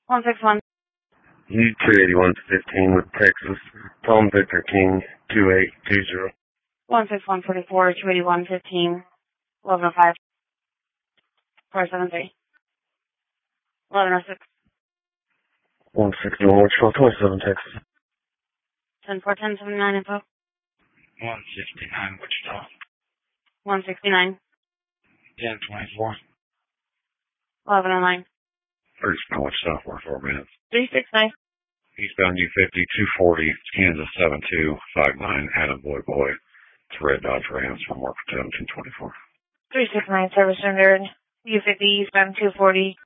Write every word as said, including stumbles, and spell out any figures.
one six one. U two eighty-one fifteen with Texas. Tom Victor King two eight two zero. one six one forty-four, two eighty-one fifteen, eleven oh five, four seven three, eleven oh six. one sixty-one Wichita, twenty-seven Texas. ten four ten seventy-nine info. one sixty-nine Wichita. one sixty-nine. ten twenty-four. eleven oh nine. thirty-seven Wichita, forty-four minutes. three six nine. Eastbound U fifty, two forty, Kansas seven two five nine, Adam Boy Boy. It's Red Dodge Rams from Work seventeen twenty-four. three six nine service rendered. U fifty eastbound two forty.